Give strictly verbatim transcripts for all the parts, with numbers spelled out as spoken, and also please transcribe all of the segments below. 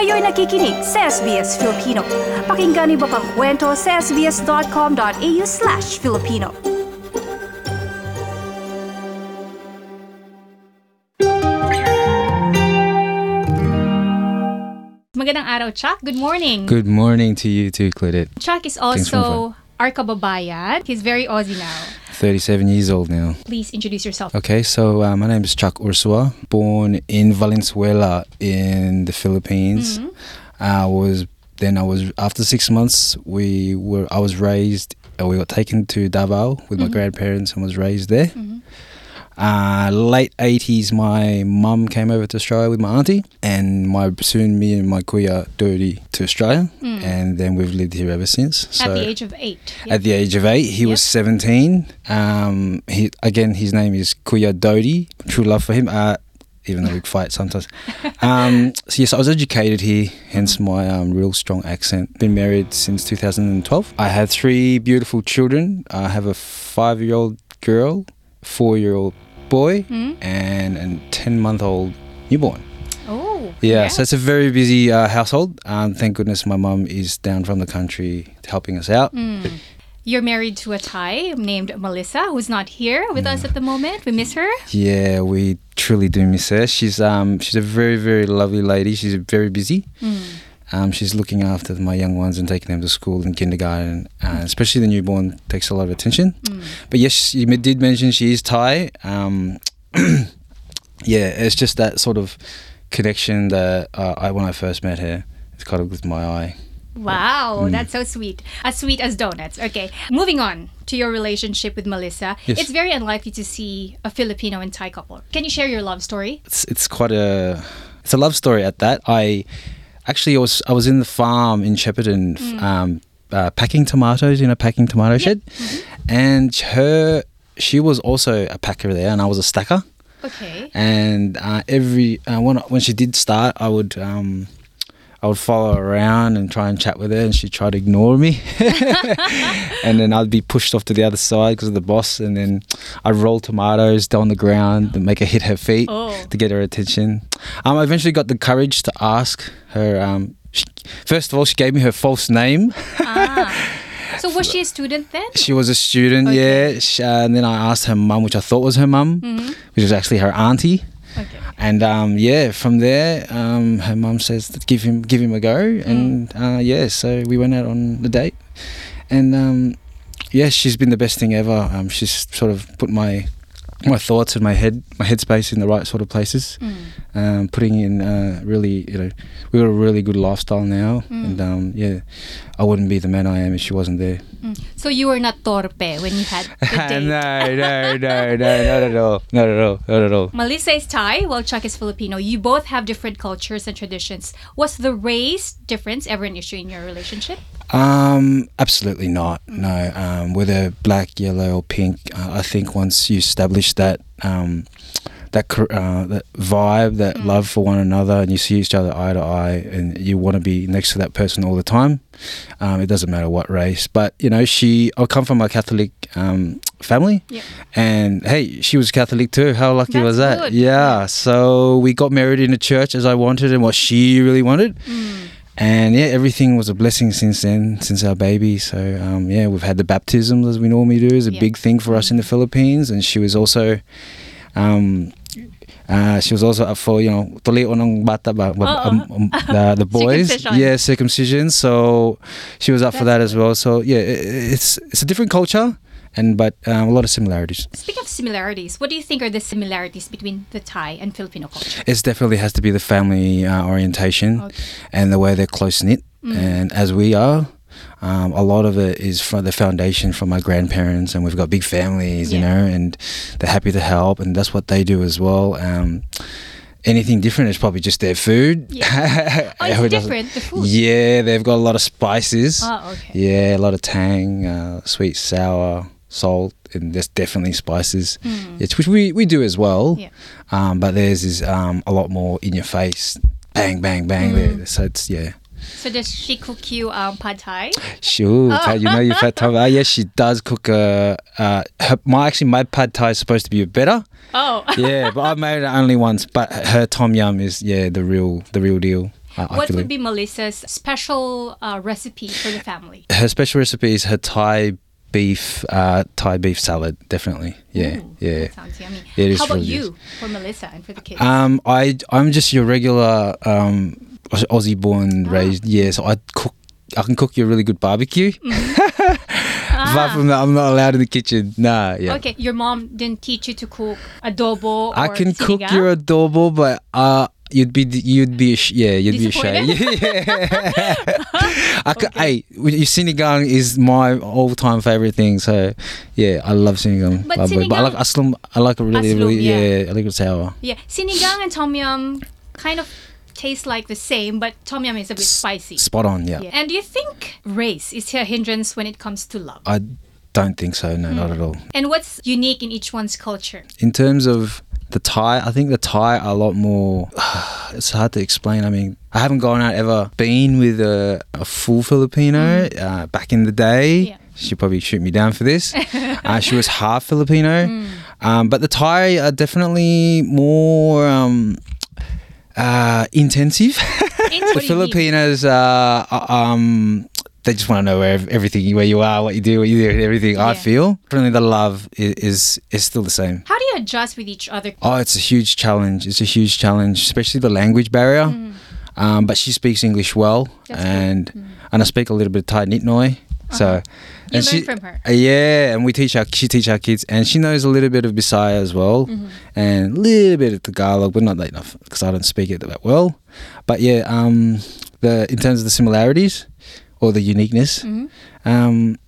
Kayo'y nakikinig sa S B S Filipino. Pakinggan niyo pa ang kwento sa sbs.com.au slash Filipino. Magandang araw, Chuck. Good morning. Good morning to you too, Claudette. Chuck is also our kababayan. He's very Aussie now. thirty-seven years old now. Please introduce yourself. Okay, so uh, my name is Chuck Ursua, born in Valenzuela in the Philippines. Mm-hmm. I was then I was after six months we were I was raised uh, we got taken to Davao with my Mm-hmm. grandparents and was raised there. Mm-hmm. Uh, late eighties, my mum came over to Australia with my auntie, and my soon me and my kuya Dodi to Australia, Mm. and then we've lived here ever since. At So the age of eight. At the age of eight, he was Yep. seventeen. Um, he again, his name is Kuya Dodi. True love for him. Uh, even though we fight sometimes. Um, so yes, I was educated here, hence my um, real strong accent. Been married since two thousand twelve. I have three beautiful children. I have a five-year-old girl, four-year-old boy, Mm. and a ten-month-old newborn. Oh. Yeah, congrats. so it's a very busy uh, household. Um, thank goodness my mum is down from the country helping us out. Mm. You're married to a Thai named Melissa, who's not here with us at the moment. We miss her. Yeah, we truly do miss her. She's um she's a very very lovely lady. She's very busy. Mm. Um, she's looking after my young ones and taking them to school and kindergarten, uh, especially the newborn takes a lot of attention. Mm. But yes, you did mention she is Thai. Um, yeah, it's just that sort of connection that uh, I when I first met her, it's kind of with my eye. Wow, Mm. that's so sweet. As sweet as donuts. Okay, moving on to your relationship with Melissa. Yes. It's very unlikely to see a Filipino and Thai couple. Can you share your love story? It's it's quite a it's a love story at that. I actually was I was in the farm in Shepparton, f- um, uh, packing tomatoes in a packing tomato shed, and her she was also a packer there, and I was a stacker. Okay. And uh, every uh, when when she did start, I would um, I would follow her around and try and chat with her, and she'd try to ignore me, and then I'd be pushed off to the other side because of the boss, and then I'd roll tomatoes down the ground and make her hit her feet Oh. to get her attention. Um, I eventually got the courage to ask her. Um, she, first of all, she gave me her false name. Ah. So was she a student then? She was a student, Okay. yeah. She, uh, and then I asked her mum, which I thought was her mum, Mhm. which was actually her auntie. Okay. And um, yeah, from there, um, her mum says, give him give him a go. And uh, yeah, so we went out on the date. And um, yeah, she's been the best thing ever. Um, she's sort of put my my thoughts and my head my headspace in the right sort of places. Mm. Um, putting in uh, really, you know, we got a really good lifestyle now. Mm. And um, yeah, I wouldn't be the man I am if she wasn't there. Mm. So you were not torpe when you had the date? no, no, no, no, not at all. Not at all. Not at all. Melissa is Thai, while Chuck is Filipino. You both have different cultures and traditions. Was the race difference ever an issue in your relationship? Um, absolutely not. No. Um, whether black, yellow, or pink, uh, I think once you establish that um, that cor- uh, that vibe, that love for one another, and you see each other eye to eye, and you want to be next to that person all the time. Um, it doesn't matter what race. But you know, she. I come from a Catholic um, family, Yep. and hey, she was Catholic too. How lucky was That's that? good. Yeah. So we got married in a church as I wanted and what she really wanted. Mm. And yeah, everything was a blessing since then, since our baby. So um, yeah, we've had the baptisms as we normally do, is a Yeah. big thing for us in the Philippines. And she was also, um, uh, she was also up for, you know, toliho ng bata ba, ba- Oo. um, um, the, the boys, Circumcision. yeah, circumcision. So she was up for That's that as well. So yeah, it, it's it's a different culture, and but um, a lot of similarities. Speaking of similarities, what do you think are the similarities between the Thai and Filipino culture? It definitely has to be the family uh, orientation Okay. and the way they're close knit. Mm. And as we are, um, a lot of it is from the foundation from my grandparents, and we've got big families, you Yeah. know, and they're happy to help, and that's what they do as well. Um, anything different is probably just their food. Yeah. Oh, Who it's doesn't- different, the food? Yeah, they've got a lot of spices. Oh, okay. Yeah, a lot of tang, uh, sweet, sour, salt, and there's definitely spices. Mm. It's which we, we do as well. Yeah. Um, but theirs is um, a lot more in your face, bang, bang, bang. Mm. There. So it's yeah. So does she cook you um, pad thai? Sure, Oh. pad- you know your pad thai. Uh, yes, she does cook. Uh, uh, her, my actually my pad thai is supposed to be better. Oh. Yeah, but I've made it only once. But her tom yum is yeah the real the real deal. I, I What feel would it. be Melissa's special uh, recipe for the family? Her special recipe is her Thai beef, uh, Thai beef salad. Definitely, yeah, Ooh, yeah. That sounds yummy. Yeah, it is How about really you, good. for Melissa and for the kids? Um, I I'm just your regular um Aussie born Ah. raised. Yeah, so I cook. I can cook you a really good barbecue. Ah. Apart from that, I'm not allowed in the kitchen. Nah, yeah. Okay, your mom didn't teach you to cook adobo or I can cook sinigang? your adobo, but uh, you'd be you'd be ash- yeah you'd be ashamed. Disappointed? Yeah. I could, Okay. Hey, your sinigang is my all-time favorite thing. So yeah, I love sinigang. But Love it. but I sinigang- like aslum. I like it really Aslum, really yeah. yeah. I like it sour. Yeah, sinigang and tom yum kind of taste like the same, but tom yum is a bit spicy. Spot on. Yeah. Yeah. And do you think race is a hindrance when it comes to love? I don't think so. No, not at all. And what's unique in each one's culture? In terms of the Thai, I think the Thai are a lot more. It's hard to explain. I mean, I haven't gone out ever been with a, a full Filipino uh, back in the day. Yeah. She'd probably shoot me down for this. uh, she was half Filipino, um, but the Thai are definitely more um, uh, intensive. What the do you mean? Filipinos, uh, uh, um, they just want to know where ev- everything, where you are, what you do, what you do, and everything. I Yeah. feel definitely the love is, is is still the same. How do you adjust with each other? Oh, it's a huge challenge. It's a huge challenge, especially the language barrier. Um, but she speaks English well, Mm. That's good. and and I speak a little bit of Thai Nitnoi. So, You and learn she, from her. uh, yeah, and we teach our she teach our kids, and she knows a little bit of Bisaya as well, Mm-hmm. and a little bit of Tagalog, but not that enough because I don't speak it that well. But yeah, um, the in terms of the similarities or the uniqueness, Mm-hmm. um,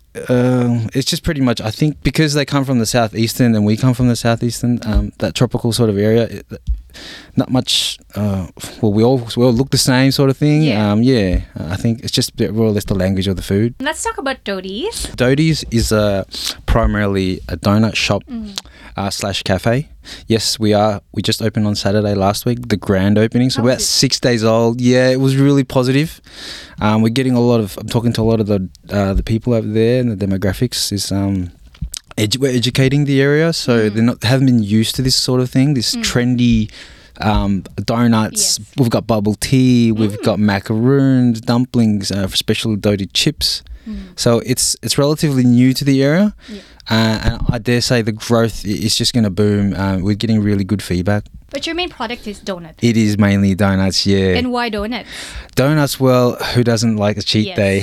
uh, it's just pretty much, I think, because they come from the southeastern and we come from the southeastern, um, that tropical sort of area. It, not much. Uh, well, we all we all look the same, sort of thing. Yeah. Um, yeah. I think it's just more or less the language of the food. Let's talk about Dodi's. Dodi's is uh, primarily a donut shop Mm. uh, slash cafe. Yes, we are. We just opened on Saturday last week, the grand opening. So How we're was about it? six days old. Yeah, it was really positive. Um, we're getting a lot of. I'm talking to a lot of the uh, the people over there, and the demographics is. Um, edu- we're educating the area, so Mm. they're not haven't been used to this sort of thing. This trendy. Um, donuts. Yes. We've got bubble tea. We've Mm. got macaroons, dumplings, uh, special Dodi chips. Mm. So it's it's relatively new to the area, Yeah. uh, and I dare say the growth i- is just going to boom. Uh, we're getting really good feedback. But your main product is donut. It is mainly donuts, yeah. And why donuts? Donuts, well, who doesn't like a cheat Yes. day?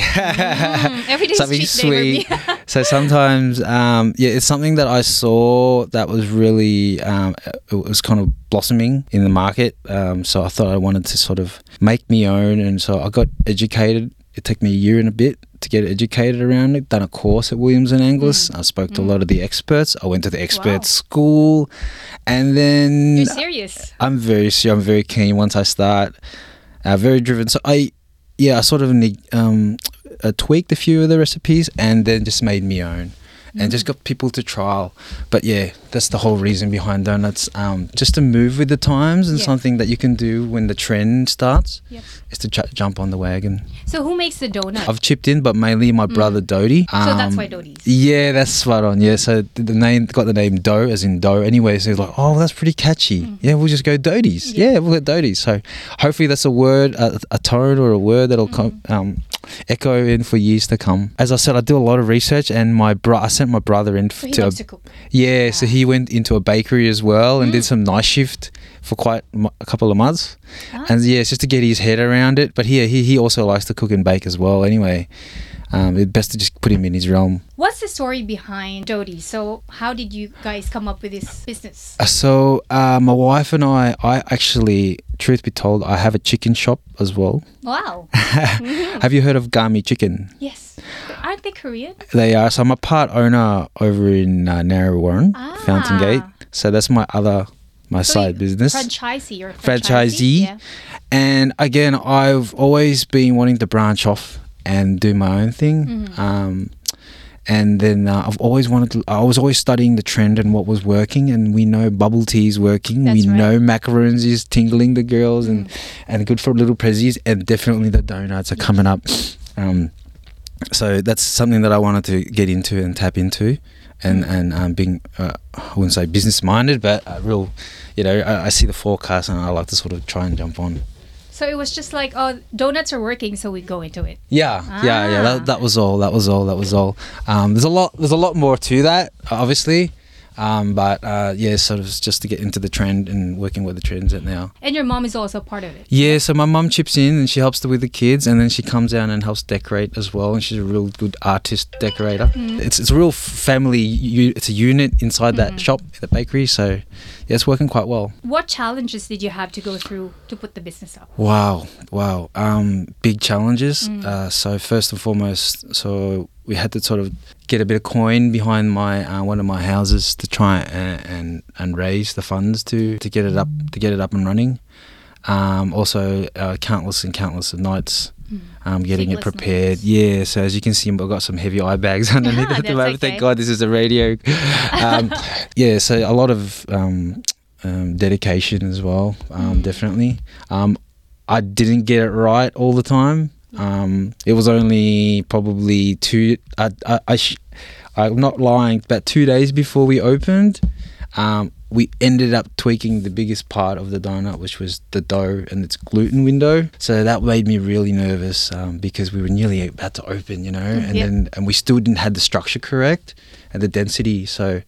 Mm, every day's Something cheat sweet. day for me. So sometimes, um, yeah, it's something that I saw that was really, um, it was kind of blossoming in the market. Um, so I thought I wanted to sort of make me own, and so I got educated. It took me a year and a bit to get educated around it. Done a course at Williams and Angus. I spoke to a lot of the experts. I went to the expert Wow. school, and then You're serious. I'm very ser- I'm very keen once I start. Uh, very driven. So I, yeah, I sort of neg- um, uh, tweaked a few of the recipes and then just made me own, and just got people to trial. But yeah, that's the whole reason behind donuts. Um, just to move with the times, and Yeah. something that you can do when the trend starts Yep. is to ch- jump on the wagon. So who makes the donut? I've chipped in, but mainly my brother Dodi. Mm. So that's Um, why Dodi's. Yeah, that's spot on. Yeah, so the the name got the name Dough as in dough. Anyway, so it's like, oh, that's pretty catchy. Yeah, we'll just go Dodi's. Yeah, we'll get Dodi's. So hopefully that's a word, a, a tone, or a word that'll come, um, echo in for years to come. As I said, I do a lot of research, and my bro, I sent my brother in So f- he to. A, loves to cook. yeah, so he went into a bakery as well and did some night shift for quite mo- a couple of months. Ah. And yeah, it's just to get his head around it. But he he, he also likes to cook and bake as well. Anyway, um, it's best to just put him in his realm. What's the story behind Dodi? So how did you guys come up with this business? Uh, So uh, my wife and I, I actually, truth be told, I have a chicken shop as well. Wow. Have you heard of Gami Chicken? Yes. Aren't they Korean? They are. So I'm a part owner over in uh, Narre Warren, Ah. Fountain Gate. So that's my other, my So side you- business. Franchisee or Franchisee. Yeah. And again, I've always been wanting to branch off and do my own thing. Mm-hmm. Um, and then uh, I've always wanted to, I was always studying the trend and what was working. And we know bubble tea is working. That's we right. Mm. know macarons is tingling the girls and, and good for little prezzies. And definitely the donuts are coming up. Um, so that's something that I wanted to get into and tap into. And, Mm. and um, being, uh, I wouldn't say business minded, but uh, real, you know, I, I see the forecast and I like to sort of try and jump on. So it was just like, oh, donuts are working, so we go into it. Yeah, yeah, yeah. Ah. That, that was all. That was all. That was all. Um, there's a lot. There's a lot more to that, obviously. Um, but uh, yeah, sort of just to get into the trend and working with the trends at now. And your mom is also part of it. Yeah, so my mum chips in and she helps with the kids, and then she comes down and helps decorate as well. And she's a real good artist decorator. Mm. It's it's a real family. U- it's a unit inside that Mm. shop, the bakery. So yeah, it's working quite well. What challenges did you have to go through to put the business up? Wow, wow. Um, big challenges. Mm. Uh, so first and foremost, so we had to sort of get a bit of coin behind my uh, one of my houses to try and, and and raise the funds to to get it up to get it up and running. Um, also, uh, countless and countless of nights. Um, getting it Sleepless prepared. nights. Yeah, so as you can see, I've got some heavy eye bags underneath at the That's moment. okay. Thank God this is a radio. Um, yeah, so a lot of um, um, dedication as well, um, Mm. definitely. Um, I didn't get it right all the time. Um, it was only probably two. I, I, I sh- I'm not lying. About two days before we opened, um, we ended up tweaking the biggest part of the donut, which was the dough and its gluten window. So that made me really nervous um, because we were nearly about to open, you know, and Yep. then and we still didn't have the structure correct and the density. So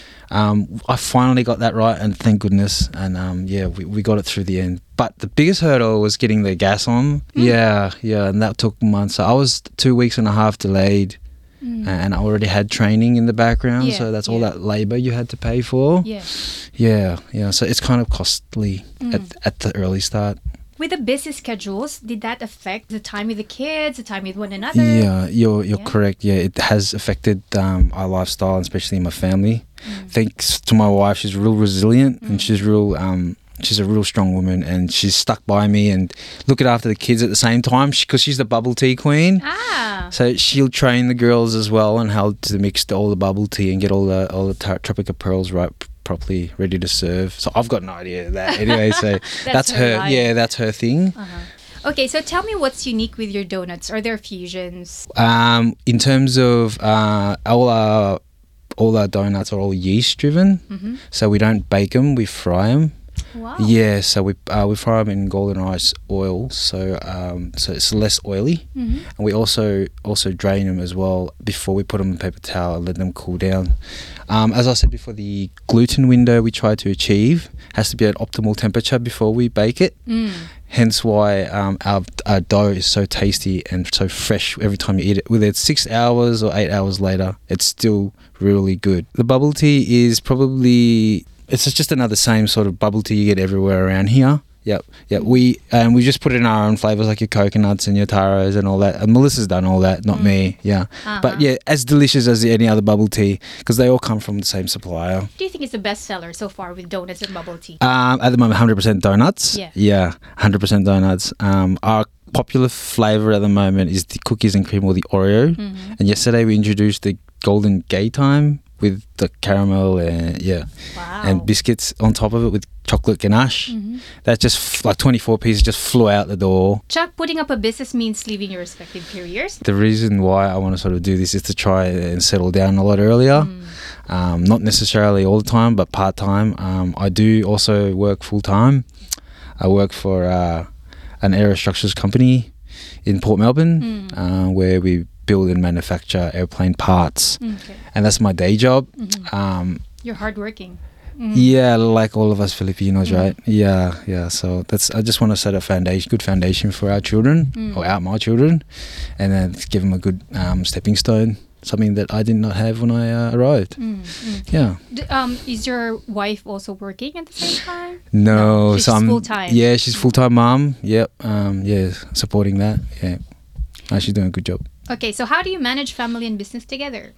um, I finally got that right, and thank goodness. And um, yeah, we, we got it through the end. But the biggest hurdle was getting the gas on. Yeah, yeah, and that took months. So I was two weeks and a half delayed. Mm. And I already had training in the background, Yeah, so that's all yeah. that labour you had to pay for. Yeah. Yeah, yeah. So it's kind of costly Mm. at at the early start. With the busy schedules, did that affect the time with the kids, the time with one another? Yeah, you're you're Yeah. correct. Yeah, it has affected um, our lifestyle, especially my family. Mm. Thanks to my wife, she's real resilient Mm. and she's real. Um, she's a real strong woman, and she's stuck by me and looking after the kids at the same time because she's the bubble tea queen. Ah. So she'll train the girls as well on how to mix all the bubble tea and get all the all the tar- tropical pearls right p- properly ready to serve. So I've got no idea of that anyway. So that's, her her. life. Yeah, that's her thing. Uh-huh. Okay, so tell me what's unique with your donuts. Are there fusions? Um, in terms of uh, all our all our donuts are all yeast driven, Mm-hmm. so we don't bake them, we fry them. Wow. Yeah, so we uh, we fry them in golden rice oil, so um, so it's less oily, Mm-hmm. and we also also drain them as well before we put them in paper towel and let them cool down. Um, as I said before, the gluten window we try to achieve has to be at optimal temperature before we bake it. Mm. Hence why um, our, our dough is so tasty and so fresh every time you eat it. Whether it's six hours or eight hours later, it's still really good. The bubble tea is probably, it's just another same sort of bubble tea you get everywhere around here. Yep, yep. We um, we just put in our own flavors like your coconuts and your taros and all that. And Melissa's done all that, not Mm. me. Yeah, Uh-huh. but yeah, as delicious as any other bubble tea because they all come from the same supplier. Do you think it's the best seller so far with donuts and bubble tea? Um, at the moment, one hundred percent donuts. Yeah. Yeah, one hundred percent donuts. Um, our popular flavor at the moment is the cookies and cream or the Oreo. Mhm. And yesterday we introduced the golden gay time with the caramel and yeah, Wow. and biscuits on top of it with chocolate ganache. Mhm. That just f- like twenty-four pieces just flew out the door. Chuck, putting up a business means leaving your respective careers. The reason why I want to sort of do this is to try and settle down a lot earlier. Mm. Um, not necessarily all the time, but part time. Um, I do also work full time. I work for uh, an aerostructures company in Port Melbourne, Mm. uh, where we build and manufacture airplane parts, Okay. and that's my day job. Mhm. Um, You're hardworking. Mhm. Yeah, like all of us Filipinos, Mm. right? Yeah, yeah. So that's. I just want to set a foundation, good foundation for our children Mm. or our my children, and then give them a good um, stepping stone. Something that I did not have when I uh, arrived. Mm, mm. Yeah. D- um, is your wife also working at the same time? No, she's so I'm- full-time. Yeah, she's full time mom. Yep. Um, yeah, supporting that. Yeah, uh, she's doing a good job. Okay, so how do you manage family and business together?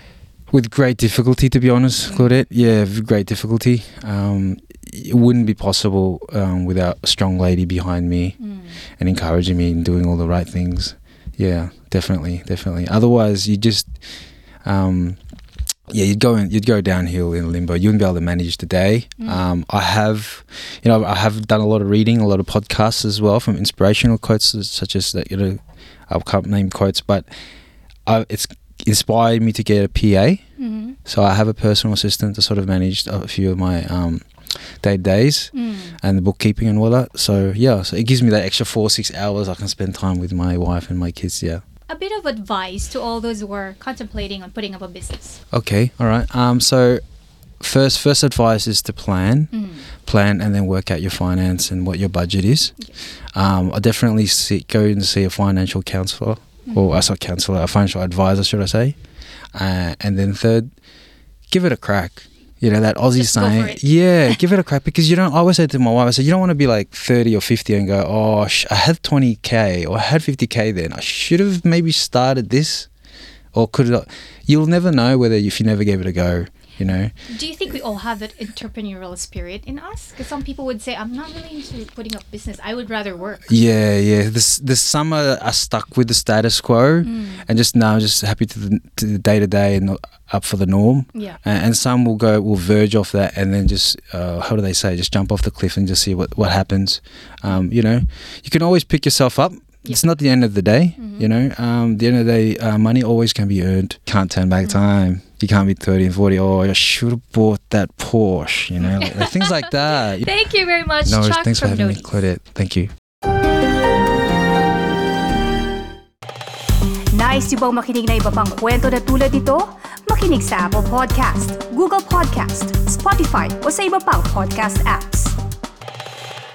With great difficulty, to be honest, Claudette. Yeah, with great difficulty. Um, it wouldn't be possible um, without a strong lady behind me Mm. and encouraging me and doing all the right things. Yeah, definitely, definitely. Otherwise, you just, um, yeah, you'd go in, you'd go downhill in limbo. You wouldn't be able to manage the day. Mm. Um, I have, you know, I have done a lot of reading, a lot of podcasts as well from inspirational quotes such as that. You know, I can't name quotes, but I, it's inspired me to get a P A. Mhm. So I have a personal assistant to sort of manage a few of my um, day days and the bookkeeping and all that. So yeah, so it gives me that extra four six hours I can spend time with my wife and my kids. Yeah. A bit of advice to all those who are contemplating on putting up a business. Okay. All right. Um. So first first advice is to plan, plan, and then work out your finance and what your budget is. Um. I definitely see, go and see a financial counselor, or I not counselor, a financial advisor, should I say? Uh, and then third, give it a crack. You know, that Aussie Just go for saying, it. yeah, give it a crack, because you don't, I always say to my wife, I said, you don't want to be like thirty or fifty and go, oh, sh- I had twenty K or I had fifty K then. I should have maybe started this, or could have, you'll never know whether, if you never gave it a go, you know. Do you think we all have that entrepreneurial spirit in us? Because some people would say, I'm not really into putting up business. I would rather work. Yeah, yeah. This, this summer are stuck with the status quo and just now just happy to the, to the day-to-day and not up for the norm. Yeah. And, and some will go, will verge off that and then just, uh, how do they say, just jump off the cliff and just see what, what happens. Um, you know, you can always pick yourself up. It's not the end of the day, you know. Um, the end of the day, uh, money always can be earned. Can't turn back time. You can't be thirty and forty. Oh, I should have bought that Porsche, you know, like, like things like that. Thank you very much, No worries. Chuck Thanks for from having me, Dodies. Claudette. Thank you. Nice yung bang makinig na iba pang kwento na tulad ito? Makinig sa Apple Podcast, Google Podcast, Spotify o sa iba pang podcast apps.